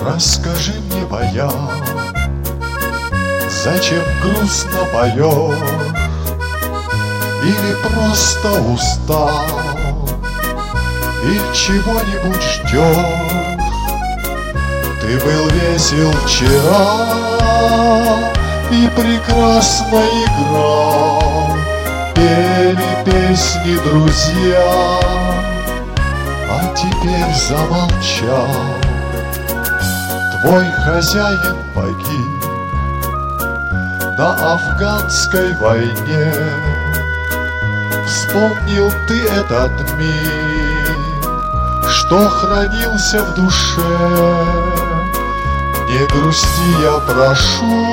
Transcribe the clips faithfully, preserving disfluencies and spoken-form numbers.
Расскажи мне, баян, зачем грустно поешь? Или просто устал, или чего-нибудь ждешь? Ты был весел вчера и прекрасно играл, пели песни друзья, а теперь замолчал. Твой хозяин погиб на афганской войне. Вспомнил ты этот миг, что хранился в душе. Не грусти, я прошу,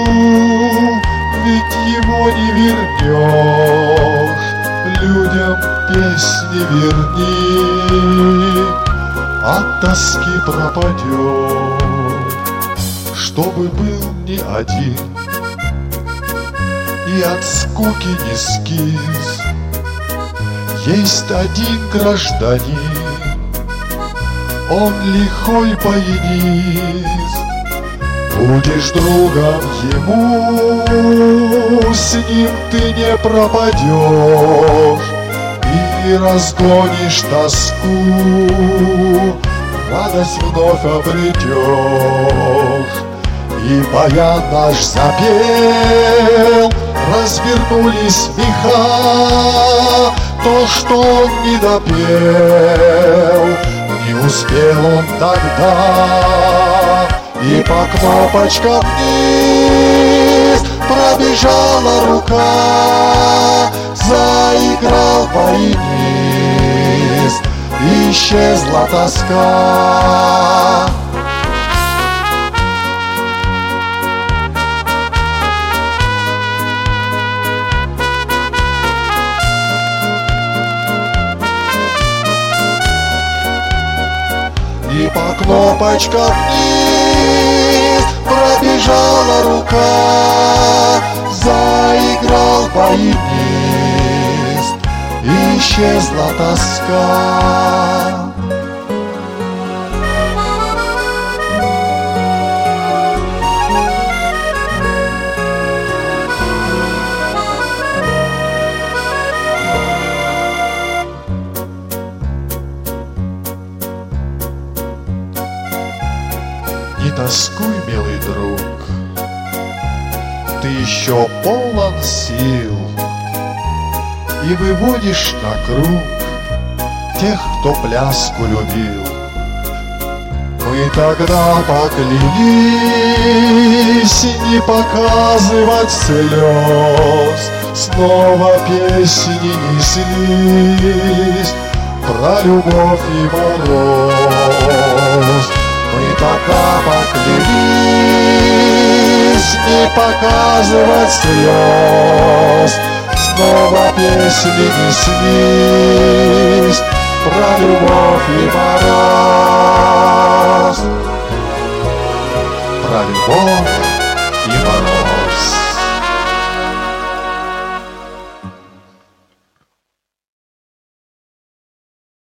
ведь его не вернешь. Людям песни верни, от тоски пропадешь. Чтобы был не один и от скуки не скис. Есть один гражданин, он лихой баянист. Будешь другом ему, с ним ты не пропадешь и разгонишь тоску, радость вновь обретешь. И баян наш запел, развернулись меха. То, что он не допел, не успел он тогда. И по кнопочкам вниз пробежала рука, заиграл баянист, исчезла тоска. И по кнопочкам вниз пробежала рука, заиграл баянист, исчезла тоска. Не тоскуй, милый друг, ты еще полон сил и выводишь на круг тех, кто пляску любил. Мы тогда поклялись не показывать слез, снова песни неслись про любовь и мороз. Мы пока поклялись не показывать слез, снова песни неслись про любовь и мороз, про любовь